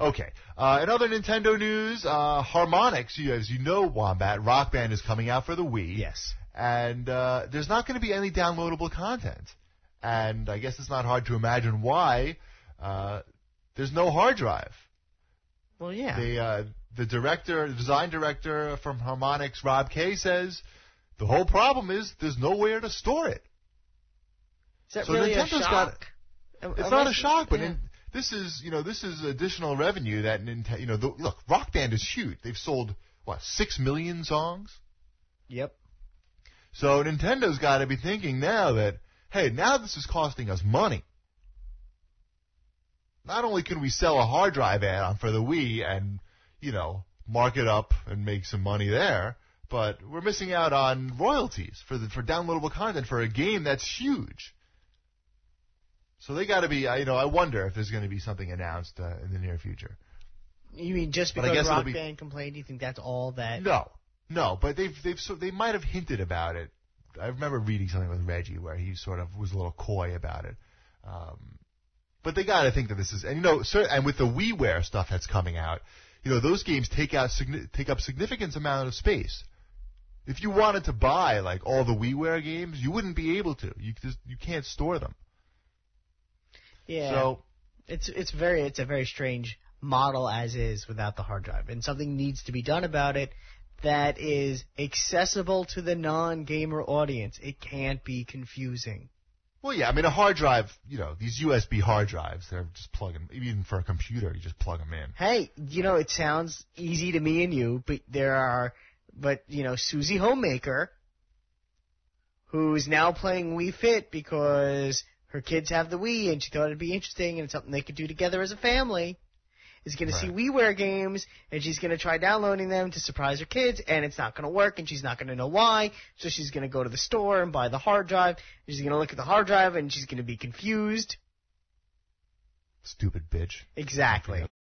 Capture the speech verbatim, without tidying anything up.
Okay. Uh, in other Nintendo news, uh, Harmonix, you, as you know, Wombat, Rock Band is coming out for the Wii. Yes. And uh, there's not going to be any downloadable content. And I guess it's not hard to imagine why. Uh, there's no hard drive. Well, yeah. They, uh, the director, the design director from Harmonix, Rob Kay, says the whole problem is there's nowhere to store it. Is that so really Nintendo's a shock? Got, it's not a shock, but yeah. in, this is, you know, this is additional revenue that Nintendo, you know, the, look, Rock Band is huge. They've sold, what, six million songs? Yep. So Nintendo's got to be thinking now that, hey, now this is costing us money. Not only can we sell a hard drive add-on for the Wii and, you know, mark it up and make some money there, but we're missing out on royalties for the, for downloadable content for a game that's huge. So they got to be, you know, I wonder if there's going to be something announced uh, in the near future. You mean just because Rock be... Band complained, you think that's all that? No, no, but they've they've so they might have hinted about it. I remember reading something with Reggie where he sort of was a little coy about it. Um, but they got to think that this is, and you know, sir, and with the WiiWare stuff that's coming out, you know, those games take out take up significant amount of space. If you wanted to buy like all the WiiWare games, you wouldn't be able to. You just you can't store them. Yeah. So it's it's very it's a very strange model as is without the hard drive, and something needs to be done about it that is accessible to the non-gamer audience. It can't be confusing. Well, yeah, I mean a hard drive, you know, these U S B hard drives, they're just plugging. Even for a computer, you just plug them in. Hey, you know, it sounds easy to me and you, but there are, but you know, Susie Homemaker, who's now playing Wii Fit because her kids have the Wii, and she thought it'd be interesting and it's something they could do together as a family, is going to see WiiWare games, and she's going to try downloading them to surprise her kids, and it's not going to work, and she's not going to know why, so she's going to go to the store and buy the hard drive, and she's going to look at the hard drive, and she's going to be confused. Stupid bitch. Exactly.